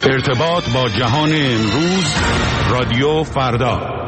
ارتباط با جهان امروز، رادیو فردا.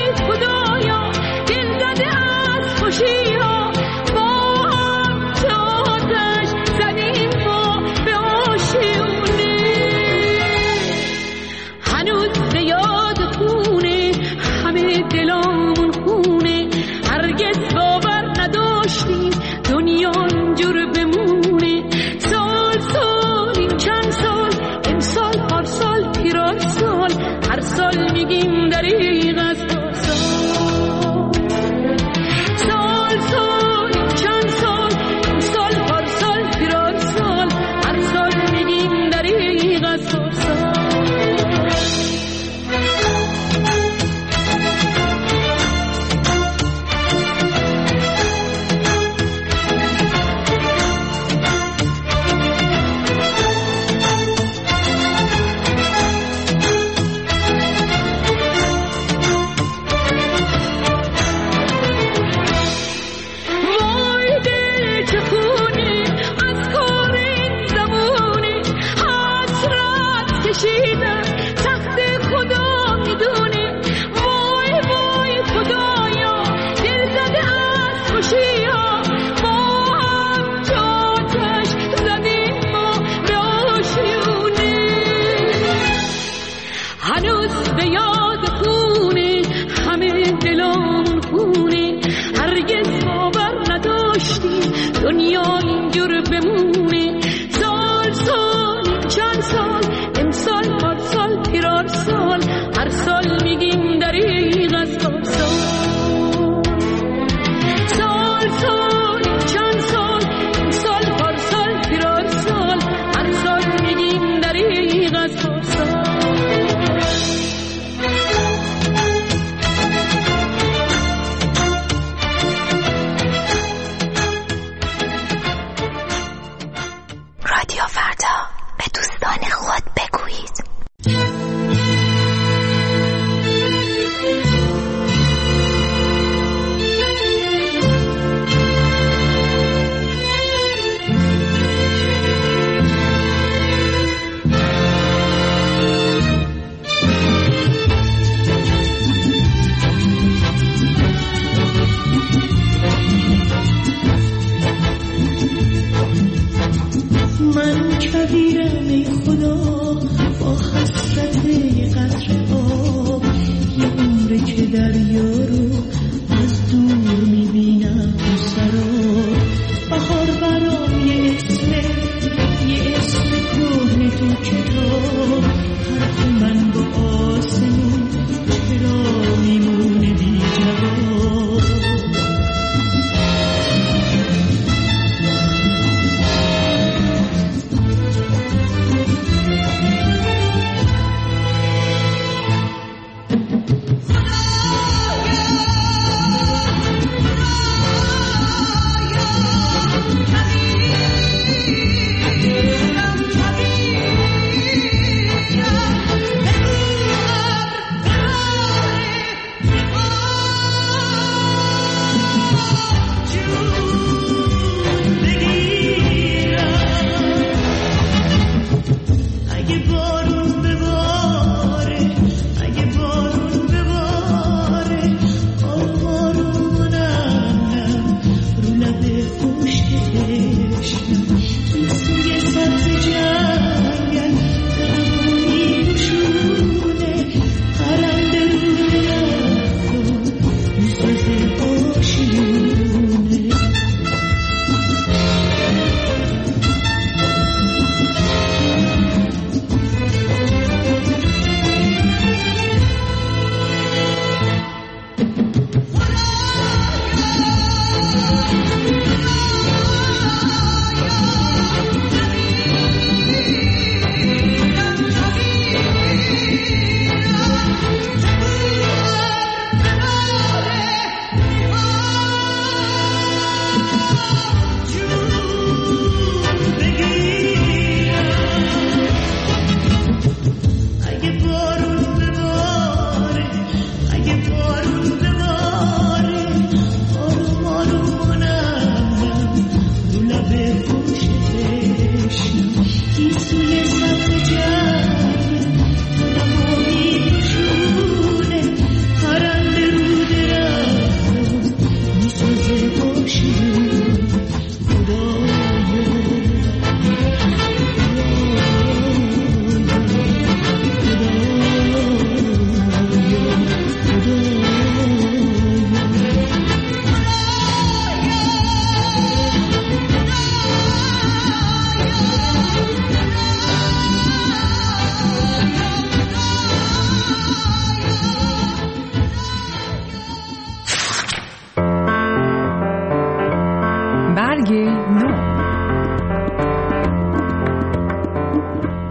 خوشی ها با هم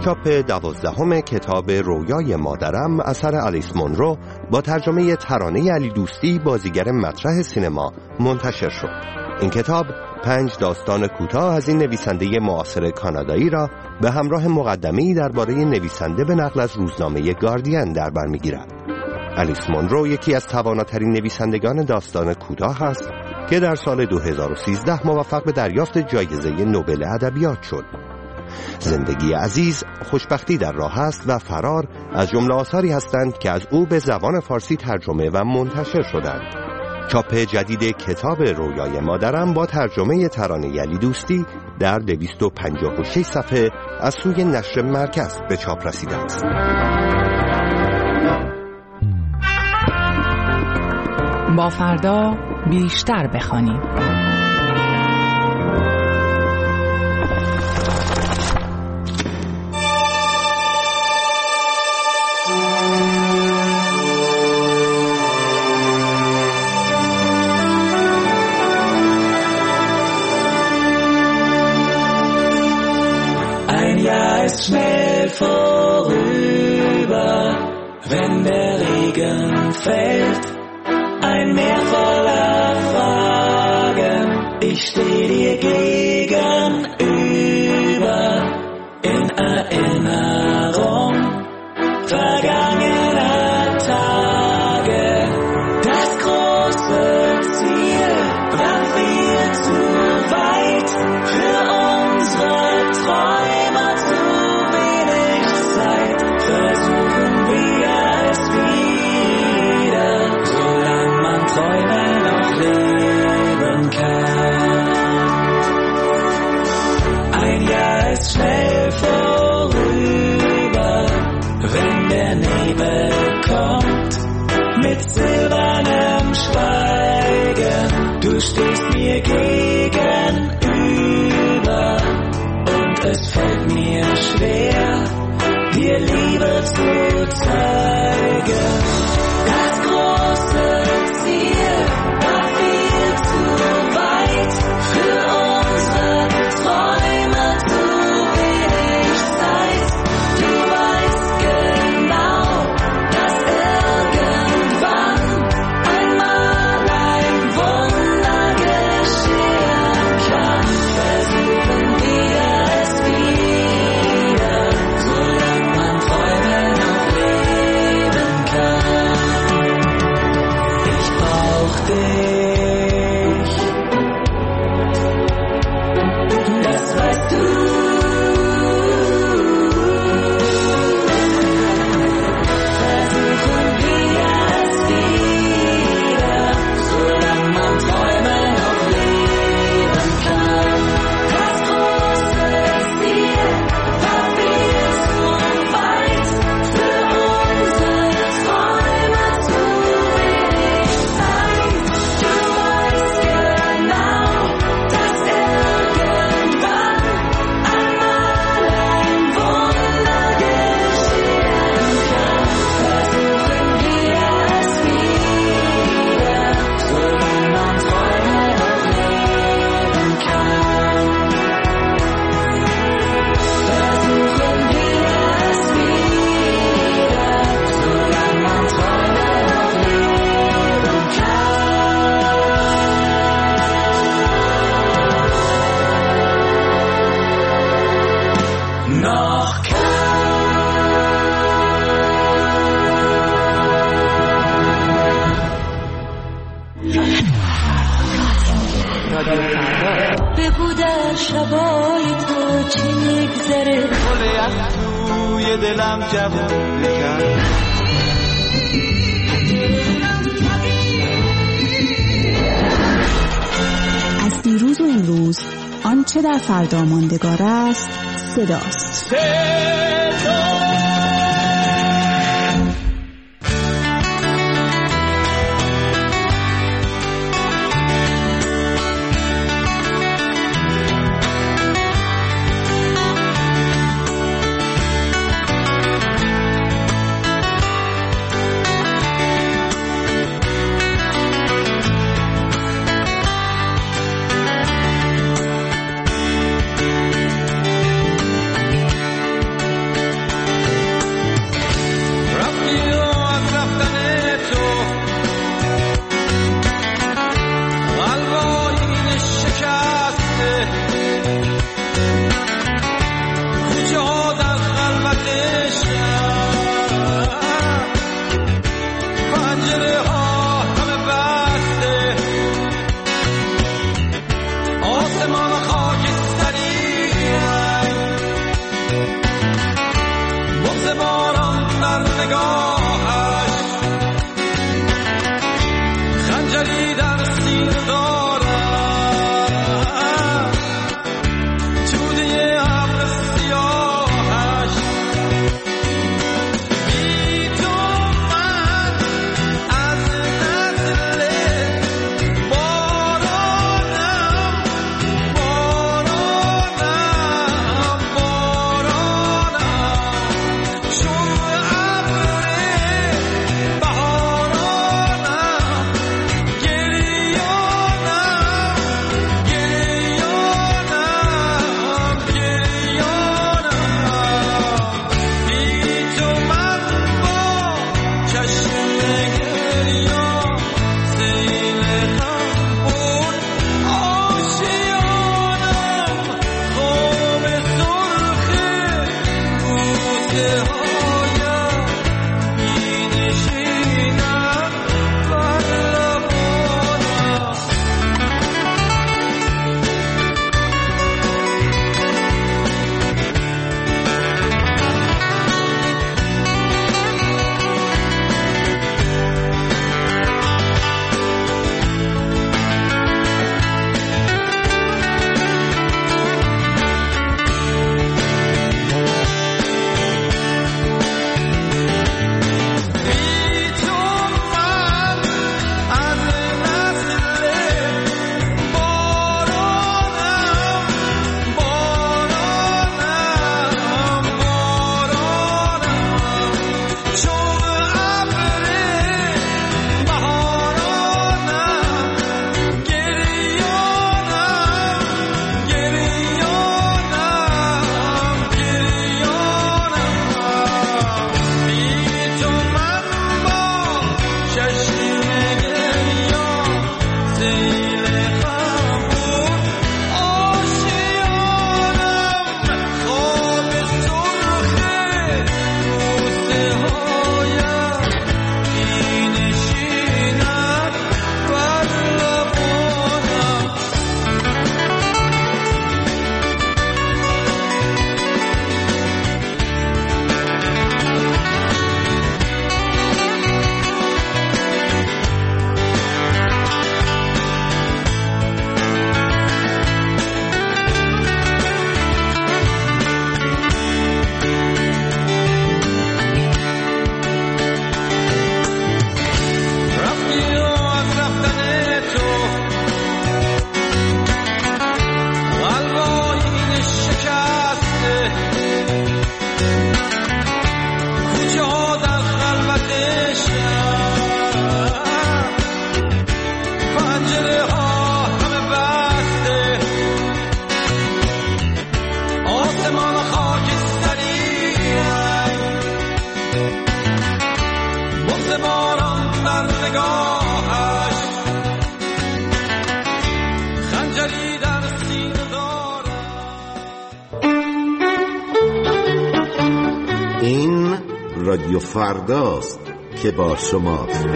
چاپ 12 کتاب رویای مادرم اثر آلیس مونرو با ترجمه ترانه علی دوستی بازیگر مطرح سینما منتشر شد. این کتاب 5 داستان کوتاه از این نویسنده معاصر کانادایی را به همراه مقدمه‌ای درباره نویسنده به نقل از روزنامه گاردین در بر می‌گیرد. آلیس مونرو یکی از تواناترین نویسندگان داستان کوتاه است که در سال 2013 موفق به دریافت جایزه نوبل ادبیات شد. زندگی عزیز، خوشبختی در راه است و فرار از جمله آثاری هستند که از او به زبان فارسی ترجمه و منتشر شدند. چاپ جدید کتاب رویای مادرم با ترجمه ترانه علی دوستی در 256 صفحه از سوی نشر مرکز به چاپ رسیده است. با فردا بیشتر بخوانیم. Schnell vorüber, wenn der Regen fällt, ein Meer voller Fragen, ich stehe dir gegenüber, in Erinnerung vergangener Tage. Das große Ziel war viel zu weit für unsere Träume. Versuchen wir es wieder, solange man Träume noch leben kann. Ein Jahr ist schnell vorüber, wenn der Nebel kommt, mit silbernem Schweigen. Du stehst mir gegenüber und es fällt mir schwer, dir Liebe zu zeigen. Das große Ziel war viel zu weit, für unsere Träume zu wenig Zeit. Du weißt genau, dass irgendwann einmal ein Wunder geschehen kann. Versuchen wir es wieder, solange man Träume noch leben kann. Ich brauch dich, das weißt du. Versuchen wir es wieder, solange man Träume noch leben kann. Das große Ziel war viel zu weit, für unsere Träume zu wenig Zeit. Du weißt genau, dass irgendwann einmal ein Wunder geschehen kann. Versuchen wir es wieder, solange man Träume noch leben kann. Versuchen wir es wieder, solange man Träume noch leben kann. Noch بگو در شبای تو چی میگذره گل یخ توی دلم جوون کرد. از دیروز و امروز آنچه در فردا ماندگار است صداست. خطری در سینه دارم. این رادیو فرداست که با شماست.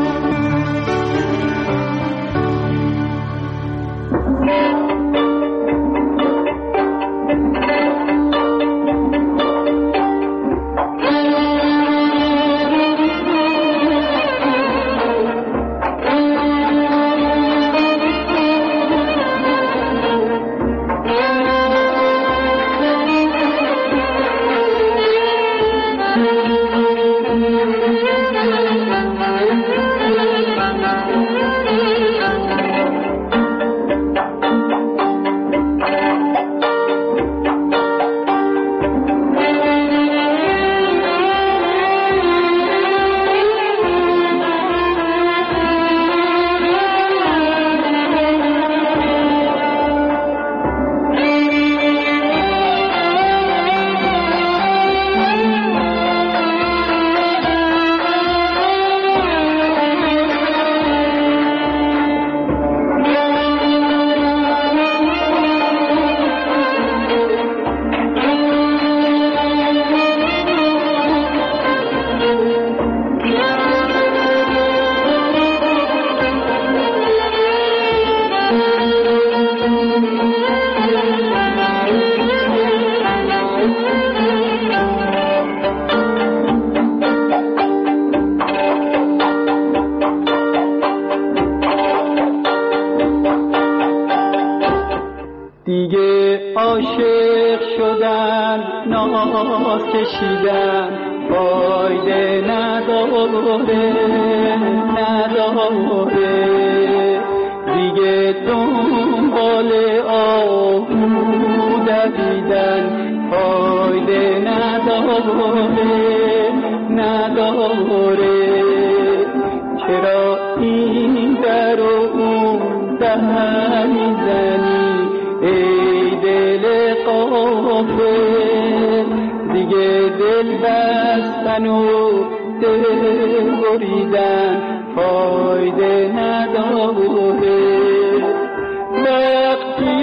عاشق شدن ناز کشیدن فایده نداره دیگه دنبال آهو دویدن فایده نداره چرا این در و اون در میزنی ای دل غافل دیگه دل بستن و دل بریدن فایده نداره وقتی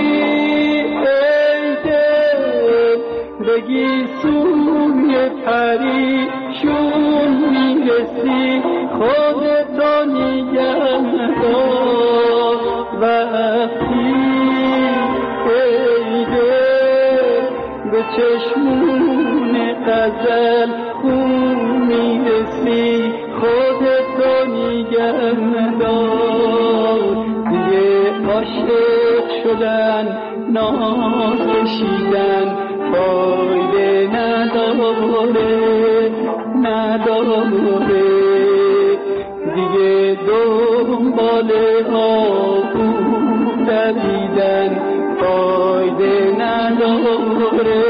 ای دل بگی سوی پریشون میرسی خودتو نگه دار وقتی ای دل به چشمون غزل خون میرسی خودتو نگه دار دیگه عاشق شدن ناز کشیدن فایده نداره دیگه دنبال آهو دویدن فایده نداره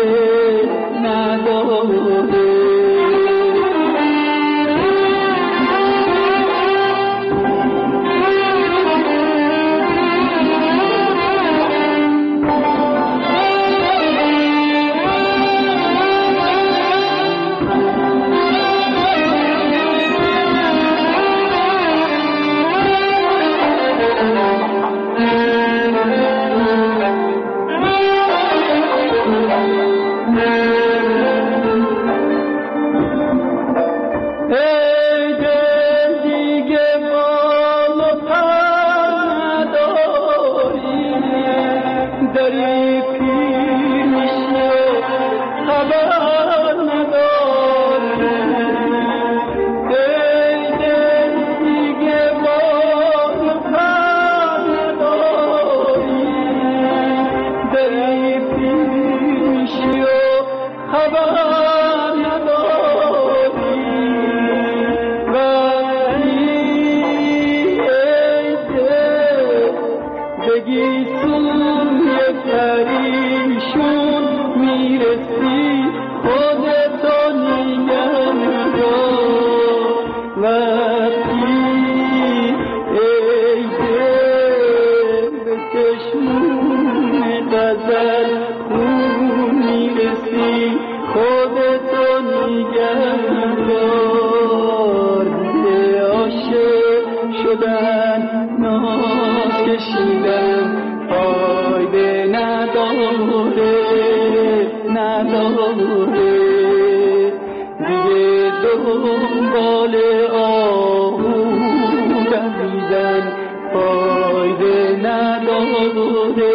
شدن ناز کشیدن فایده نداره دیگه دنبال آهو دویدن فایده نداره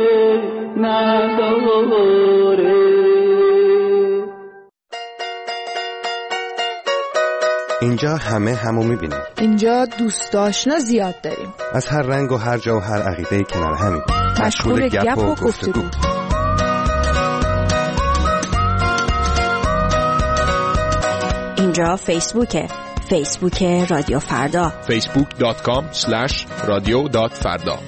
اینجا همو میبینیم. اینجا دوست آشنا زیاد داریم. از هر رنگ و هر جا و هر عقیده کنار همین. مشغول گپ و گفتگو. اینجا فیسبوک رادیو فردا. facebook.com/radio.farda.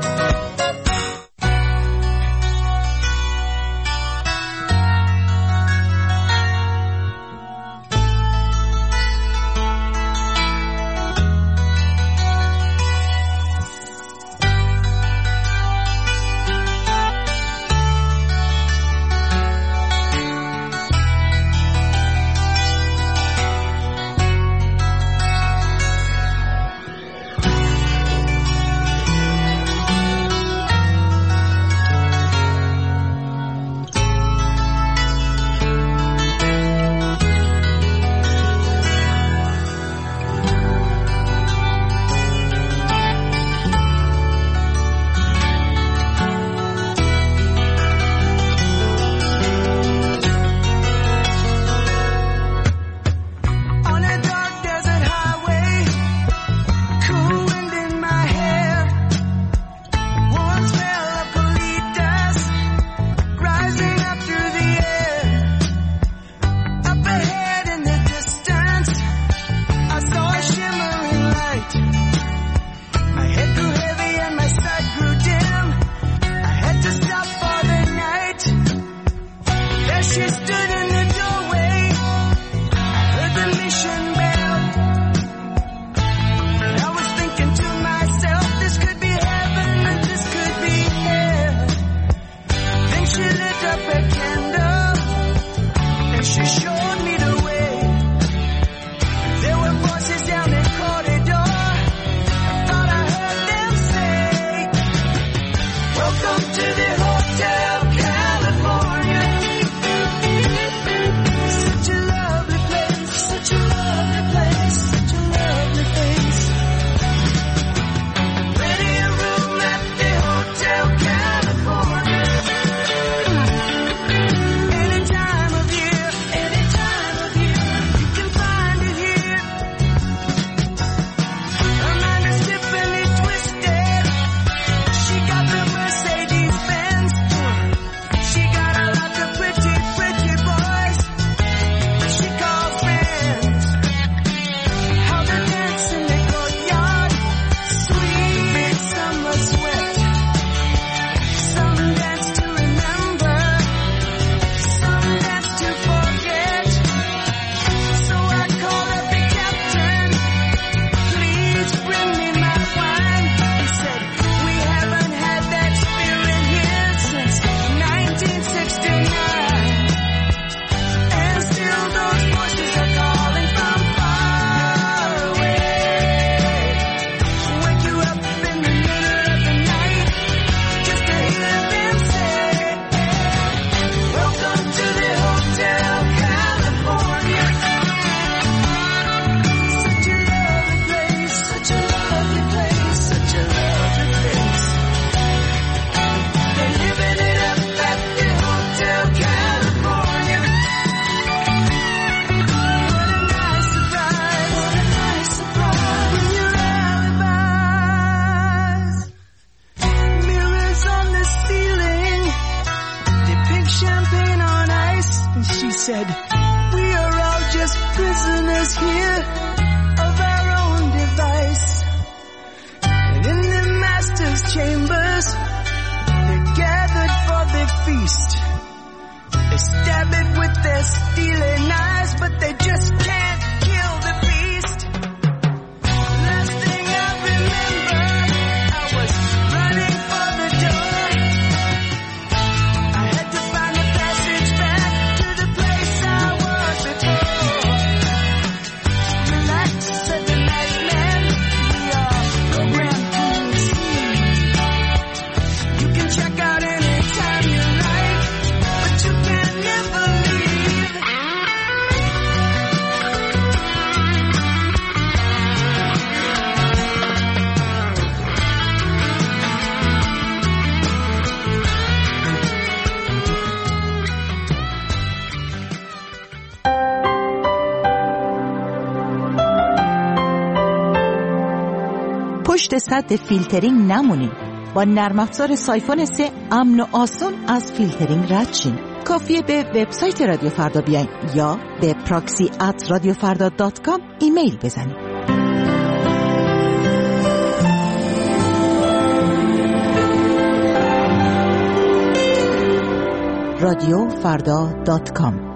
said, we are all just prisoners here of our own device. And in the master's chambers, they're gathered for the feast. They stab it with their steely knives, but they just can't kill the beast. Last thing I remember, I was running for the door. I had to find a passage back to the place I was before. And I پشت سد فیلترینگ نمونین. با نرم افزار سایفون 3 امن و آسون از فیلترینگ رد شین. کافیه به وبسایت رادیو فردا بیاین یا به proxy@radiofarda.com ایمیل بزنید. radiofarda.com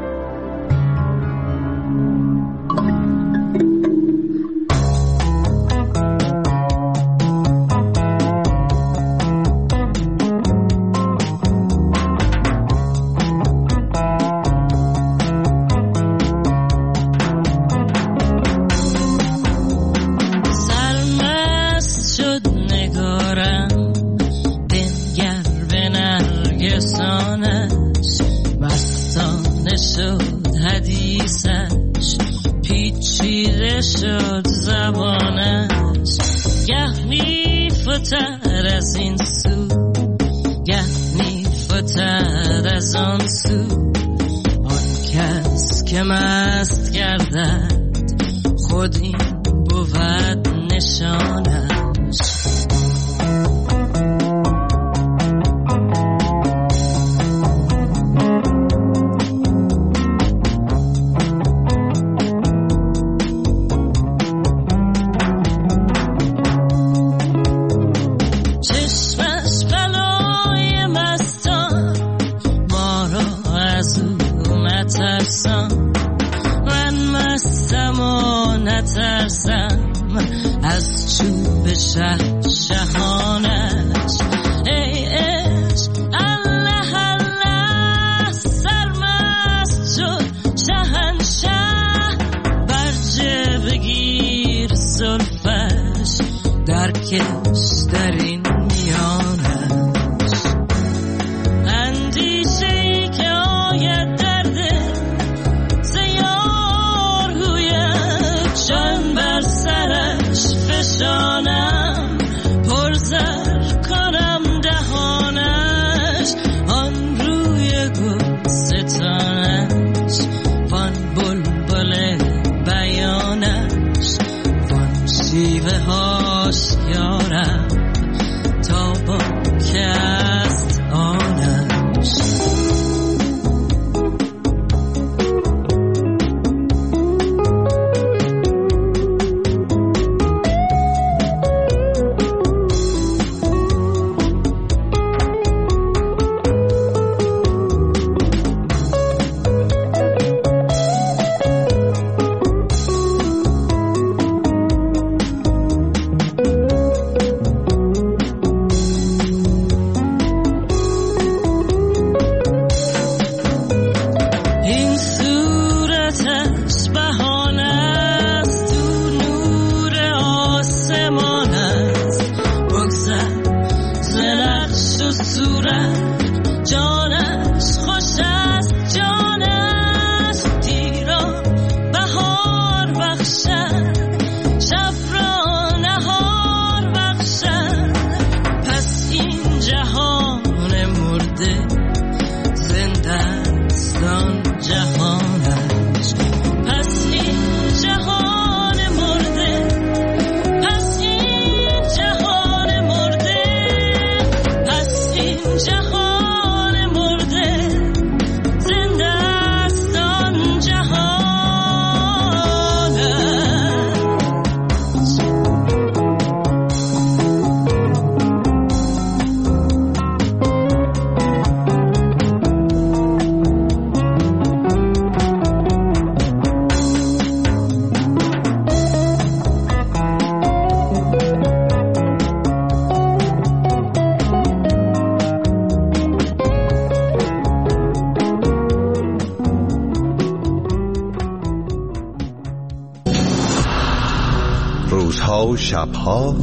روزها و شبها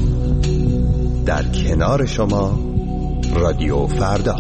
در کنار شما رادیو فردا.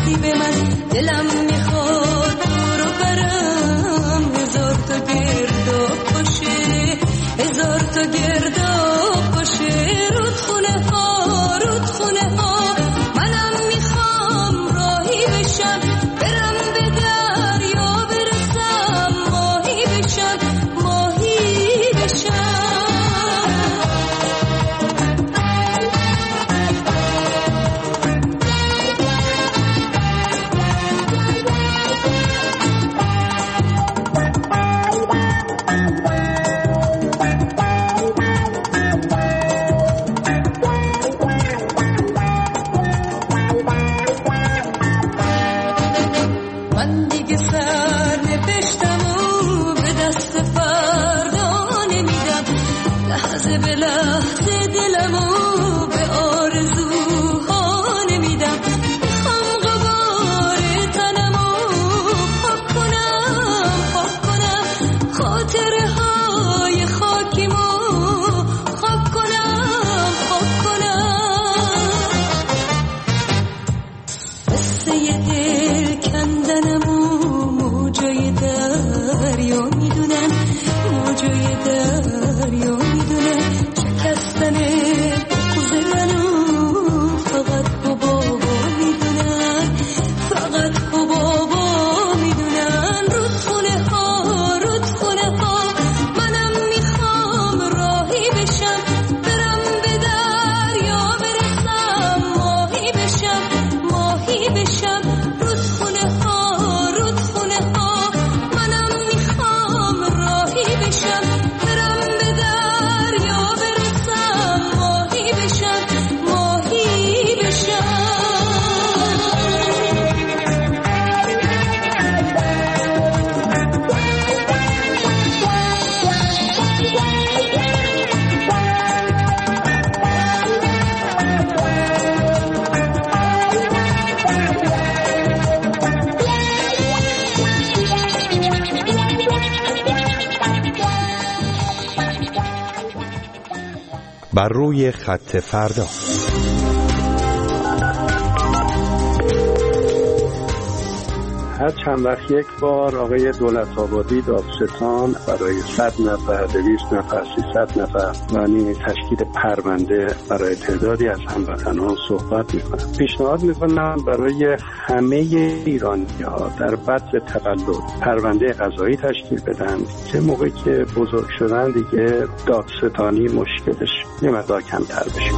رسیدی به من، دلم میخواد تو رو برم، هزار تا گرداب باشه، هزار تا گرداب باشه، رودخونه ها رودخونه ها. منم میخوام راهی بشم، برم به دریا برسم، ماهی بشم ماهی بشم. بر روی خط فردا. هر چند وقت یک بار آقای دولت‌آبادی دادستان برای 100 نفر، 200 نفر، 300 نفر یعنی تشکیل پرونده برای تعدادی از هموطنان صحبت می‌کنند. پیشنهاد می‌کنم برای همه ایرانی‌ها در بدو تقلب پرونده قضایی تشکیل بدن که موقعی که بزرگ شدن دیگه دادستانی مشکلش یه مقدار کمتر بشه.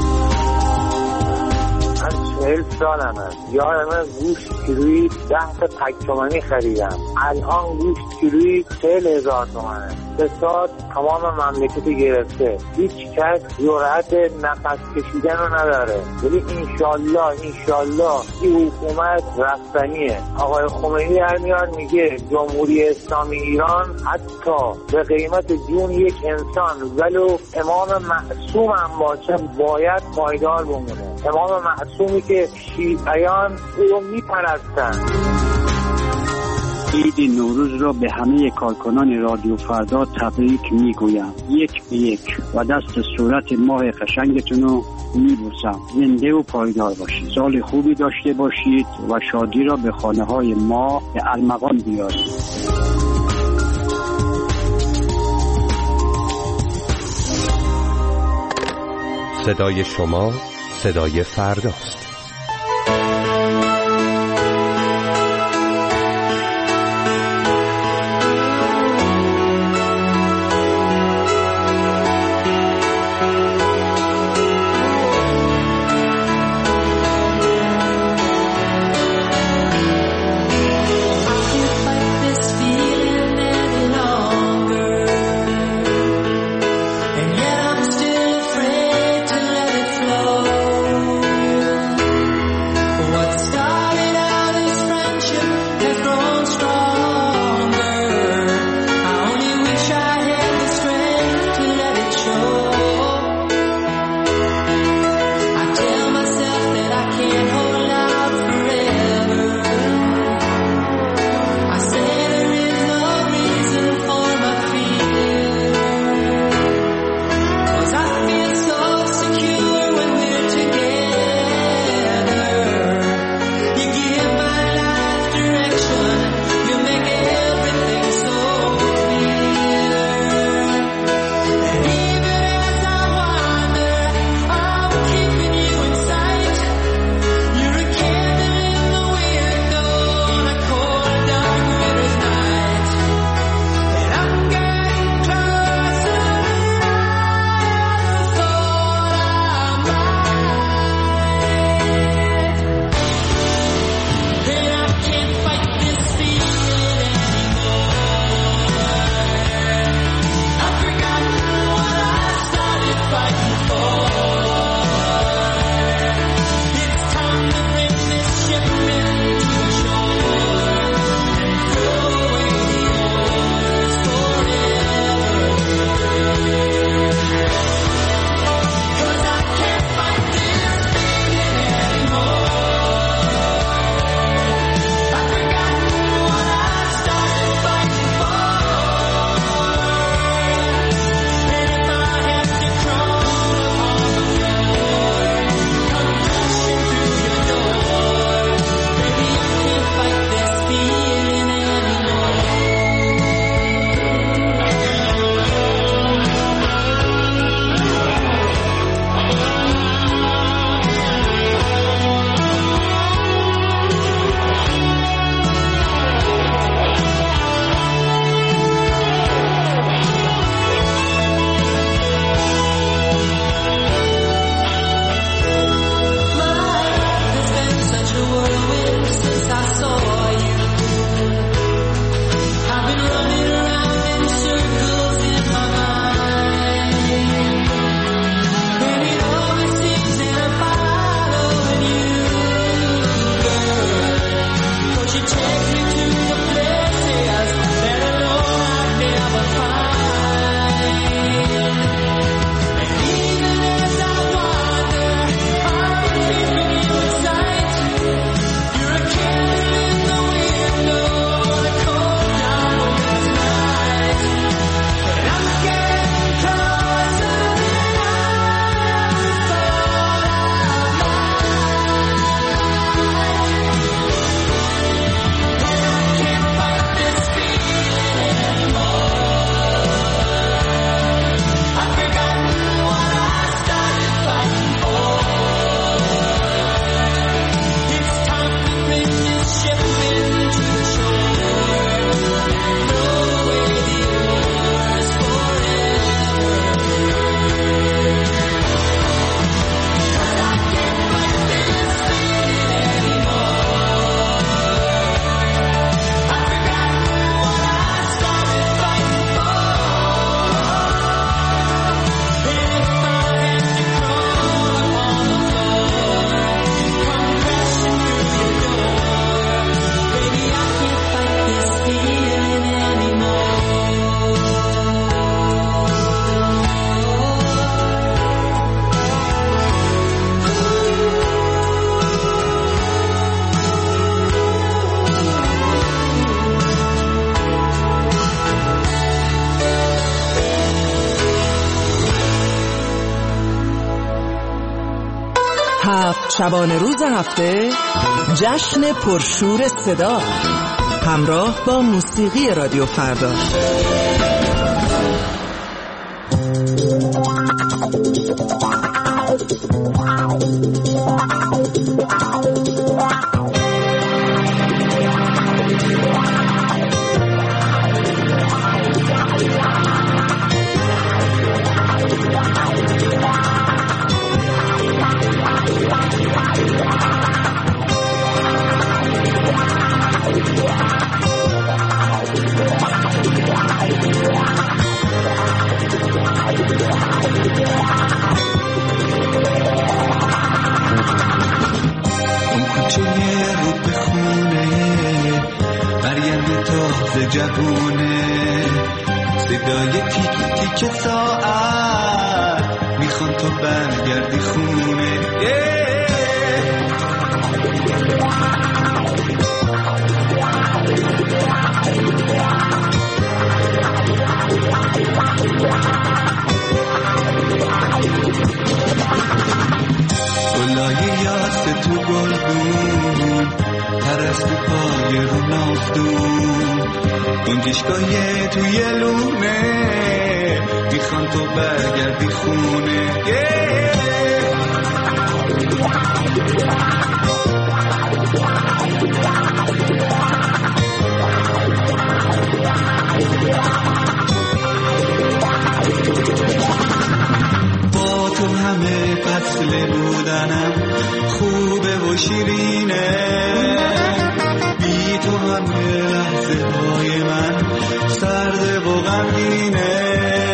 40 سالم هست. یادمه گوشت کیلویی 10 تا تک تومانی خریدم. الان گوشت کیلویی 40,000 تومانه. فساد تمام مملکت گرفته. هیچ کس جرأت نفس کشیدن رو نداره. ولی انشالله این حکومت رفتنیه. آقای خمینی هر میاد میگه جمهوری اسلامی ایران حتی به قیمت جون یک انسان ولو امام معصوم هم باشه باید پایدار بمونه. امام معصومی که شیعیان او رو میپرستن. عید نوروز را به همه کارکنان رادیو فردا تبریک میگویم. یک به یک و دست صورت ماه قشنگتون رو میبوسم. زنده و پایدار باشید. سال خوبی داشته باشید و شادی را به خانه های ما به ارمغان بیارید. صدای شما صدای فرداست. 7 شبانه روز هفته جشن پرشور صدا همراه با موسیقی رادیو فردا. جوونه صدای تیک تیک ساعت میخوان تو برگردی خونه. گلای یاس تو گلگون پرستو پای رو نافتون گنجشگاه توی لونه میخوان تو برگردی خونه. با تو همه فصل بودنم خوبه و شیرینه، بی تو همه لحظه های من سرده و غمگینه.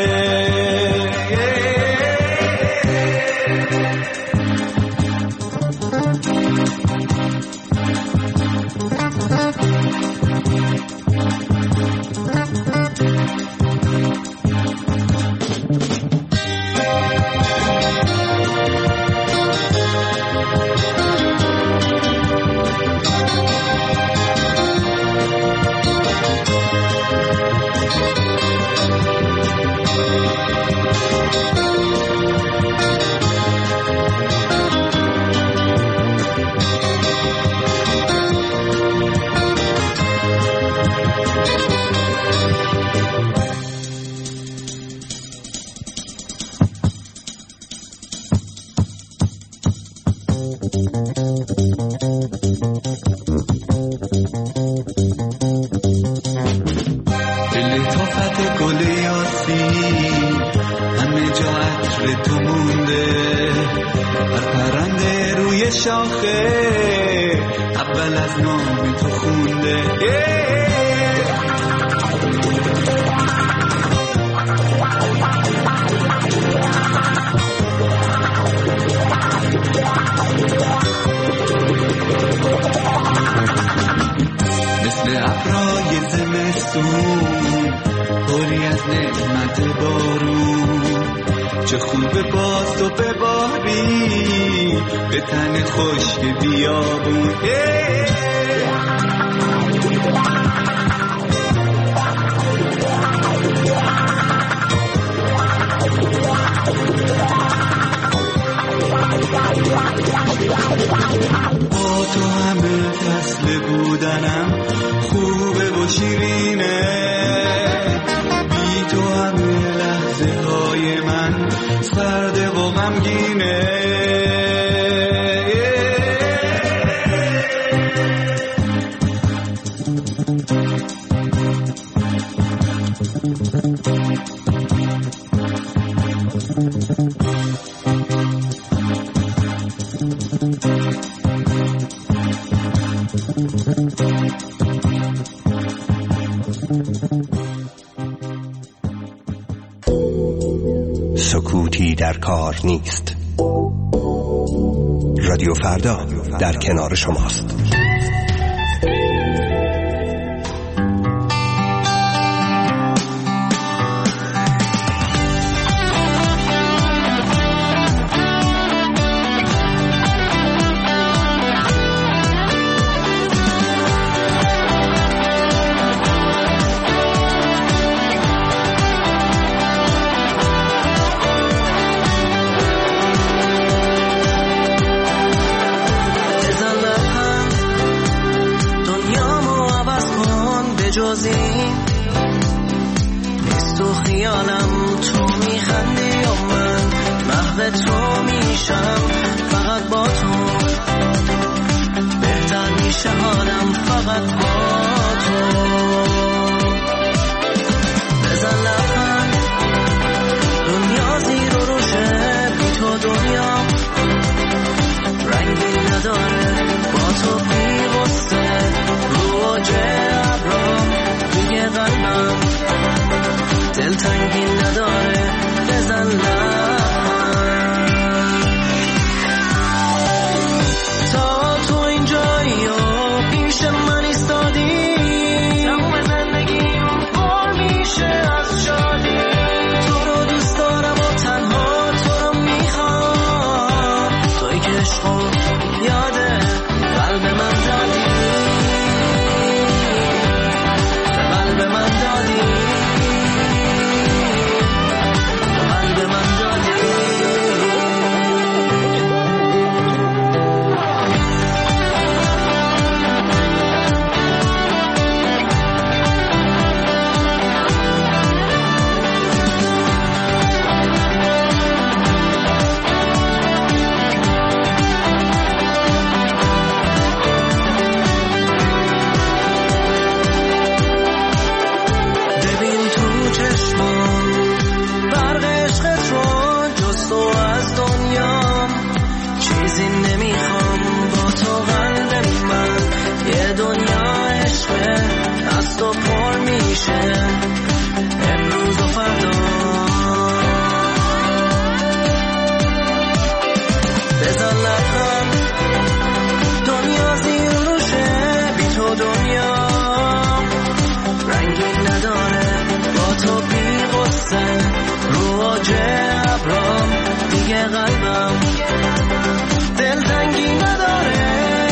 اول از نام تو خونده. مثل ابرای زمستون پری از نعمت بارون، چه خوبه باز تو بباری به تن خشک بیابون. با تو همه فصل بودنم خوبه و شیرینه، بی تو همه لحظه های من سرده و غمگینه. سکوتی در کار نیست. رادیو فردا در کنار شماست. جز این نیست تو خیالم. تو میخندی و من محو تو میشم، فقط با تو بهتر میشه حالم، فقط با تو. بزن لبخند، دنیا زیر و روشه، بی تو دنیا رنگی نداره، با تو بی غصه رو اوج ابرام دیگه قلبم دلتنگی نداره. بزن لبخند تا تو اینجایی و پیش من ایستادی، تموم زندگیم پر میشه از شادی. تو رو دوست دارم و تنها تو رو میخوام، توی که عشقو یاده قلب من دادی، قلب من دادی، قلب من دادی. امروز و فردا بزن لبخند، دنیا زیر روشه، بی تو دنیا رنگی نداره، با تو بی غصه رو اوج ابرام دیگه قلبم دلتنگی نداره.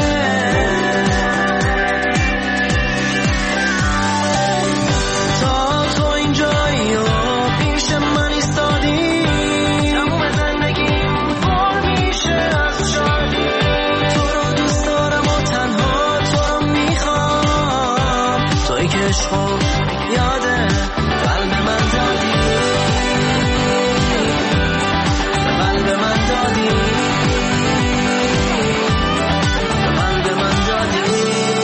یاده قلب من دادی، قلب من دادی، قلب من دادی.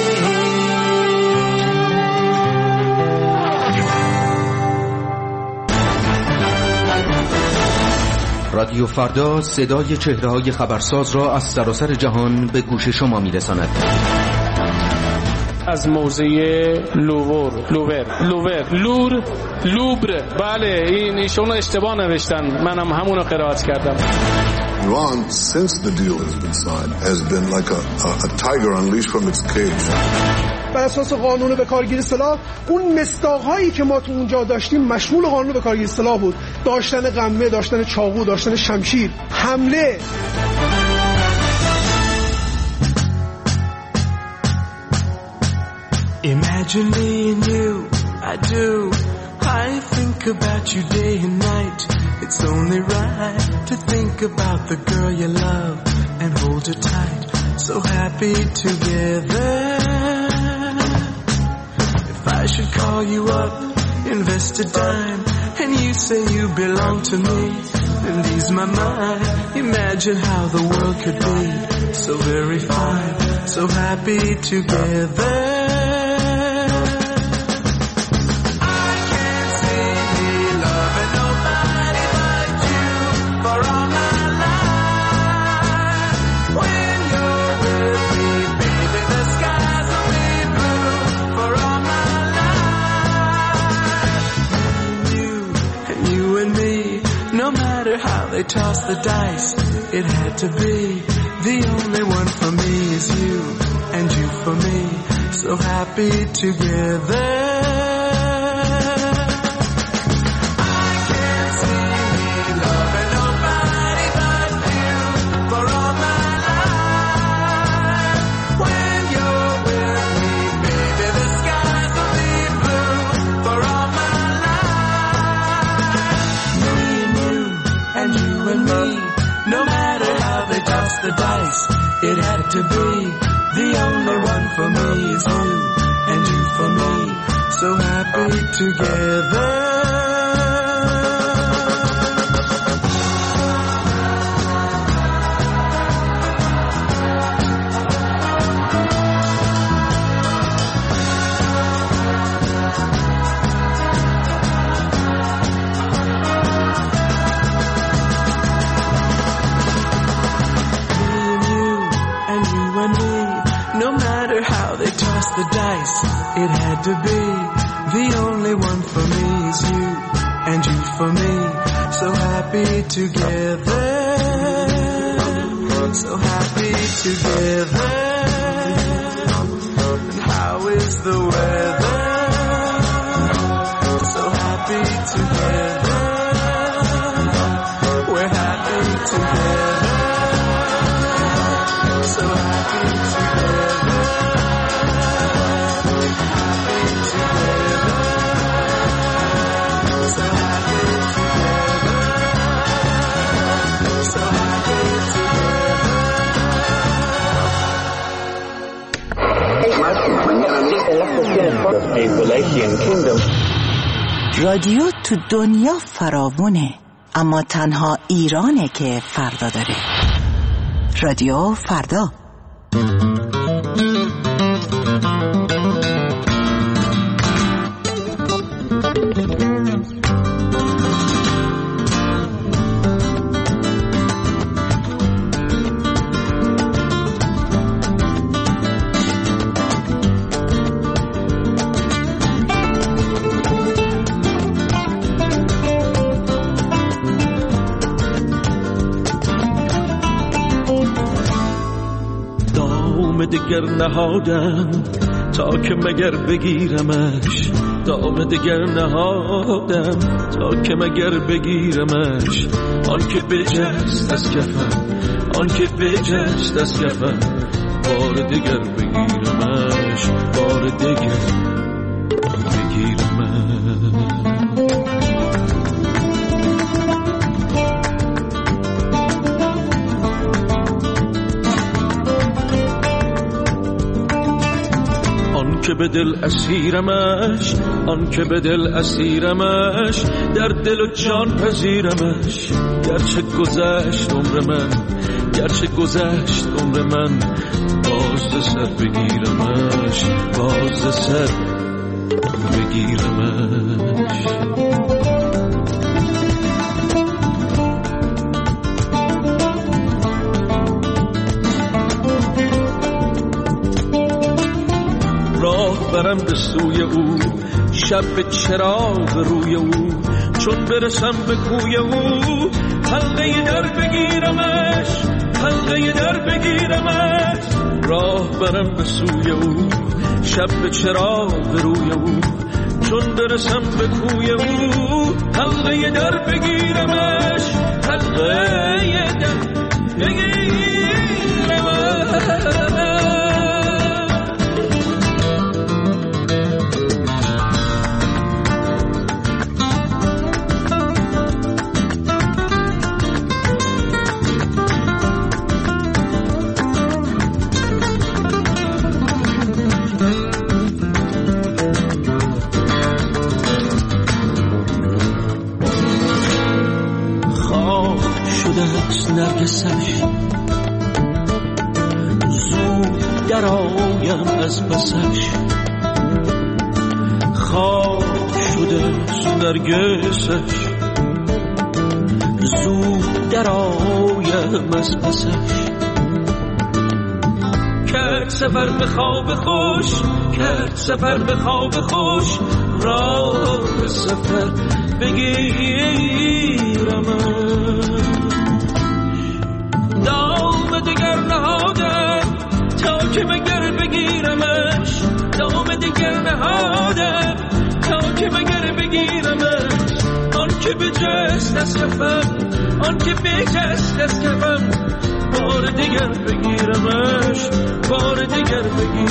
رادیو فردا صدای چهره‌های خبرساز را از سراسر جهان به گوش شما می‌رساند. از موزه لوبر. بله ایشون اشتباه نوشتن، منم همونو قرائت کردم. Iran, since the deal has been signed, has been like a tiger unleashed from its cage. بر اساس قانون به کارگیری سلاح، اون مصداق‌هایی که ما تو اونجا داشتیم مشمول قانون به کارگیری سلاح بود. داشتن قمه، داشتن چاقو، داشتن شمشیر، حمله. Imagine me and you, I do. I think about you day and night. It's only right to think about the girl you love and hold her tight. So happy together. If I should call you up, invest a dime, and you say you belong to me, and ease my mind. Imagine how the world could be so very fine, so happy together. They tossed the dice, it had to be. The only one for me is you, and you for me, so happy together. I can't see me loving nobody but you for all my life. When you're with me, baby, the skies will be blue for all my life. Me and you, and you and me, no matter how they toss the dice, it had to be. The only one for me is you, and you for me, so happy together. The dice, it had to be. The only one for me is you, and you for me. So happy together, so happy together. And how is the weather? So happy together, we're happy together. So happy together. رادیو تو دنیا فراوونه، اما تنها ایرانه که فردا داره. رادیو فردا. دگر نهادم تا که مگر بگیرمش، دام دگر نهادم تا که مگر بگیرمش. آن که بجست از کفم، آن که بجست از کفم، بار دگر بگیرمش، بار دگر بگیرمش. که به دل اسیرمش، آن که به دل اسیرمش، در دل و جان پذیرمش. گرچه گذشت عمر من، گرچه گذشت عمر من، باز سر بگیرمش، باز سر بگیرمش. راه برم به سوی او، شب به چراغ روی او، چون برسم به کوی او، حلقه در بگیرمش، حلقه در بگیرمش. راه برم به سوی او، شب به چراغ روی او، چون برسم به کوی او، حلقه در بگیرمش، حلقه در بگیرمش. نرگسش زود درآیم از پسش، خاک شده نرگسش زود درآیم از پسش. کرد سفر به خواب خوش، کرد سفر به خواب خوش، راه سفر بگیرمش. دام دگر نهادم تا که مگر بگیرمش، دام دگر نهادم تا که مگر بگیرمش. آن که بجست از کفم، آن که بجست از کفم، بار دگر بگیرمش، بار دگر بگیرمش.